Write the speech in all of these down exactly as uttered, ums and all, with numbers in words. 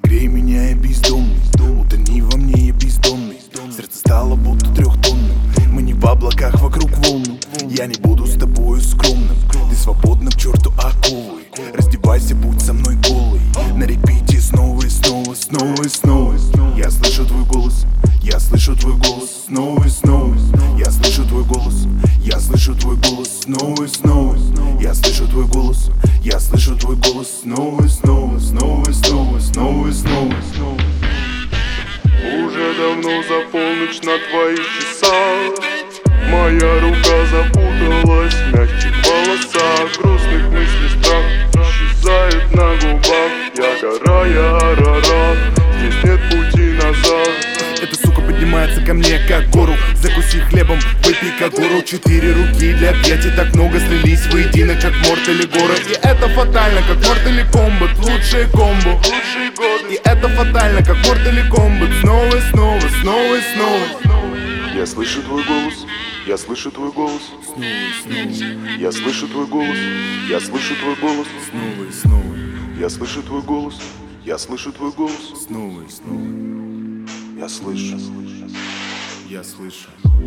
Согрей меня, я бездомный, утони во мне, я бездомный. Сердце стало будто трехтонным, мы не в облаках, вокруг волны. Я не буду с тобою скромным, ты свободна к черту оковы. Раздевайся, будь со мной голый, на репите снова и снова, снова и снова. Я слышу твой голос, я слышу твой голос, снова и снова. Я слышу твой голос, я слышу твой голос, снова и снова. Я слышу твой голос, я слышу твой голос, снова и снова, снова и снова, снова и снова, снова. Уже давно за полночь на твоих часах моя рука запуталась в мягких волосах. Грустных мыслей страх исчезает на губах. Я гора, я Арарат, здесь нет пути назад. Эта сука поднимается ко мне как гору. Закуси хлебом, выпей кагору. Четыре руки для объятий так много слились воедино, как Морт или Гора. И это фатально, как Морт или Комбат. Лучшие комбо, лучшие годы. И это фатально, как Морт или Комбат. Снова и снова, снова и снова. Я слышу твой голос, я слышу твой голос, снова и снова. я слышу твой голос, я слышу твой голос, снова и снова. я слышу твой голос, я слышу твой голос, снова и снова. Я слышу, я слышу.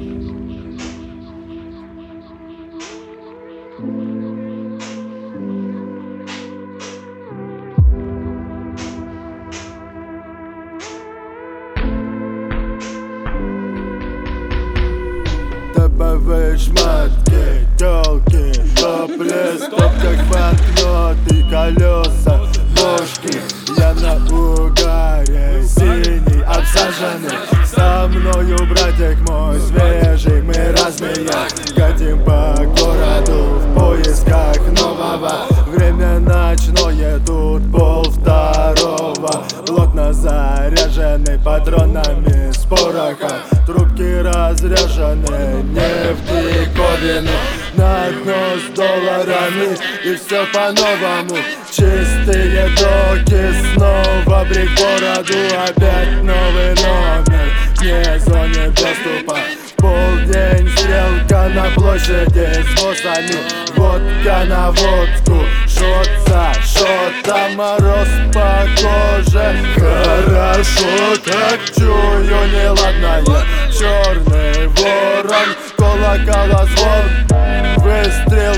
Топовые шматки, тёлки, топлес, топ как банкноты, колеса, ножки. Я на угаре, синий, обсаженный. Со мною, братик мой, свежий, мы разные. Катим по городу в поисках нового. Время ночное, тут пол второго. Плотно заряженный патронами с порохом. Трубки разряжены, не в диковину. На дно с долларами, и все по-новому. Чистые доки, снова брик бороду. Опять новый номер, вне зоне доступа. Полдень, стрелка на площади с боссами. Водка на водку, шот за шотом. Мороз по коже, хорошо так чую неладное. Черный ворон, колокола звон, выстрел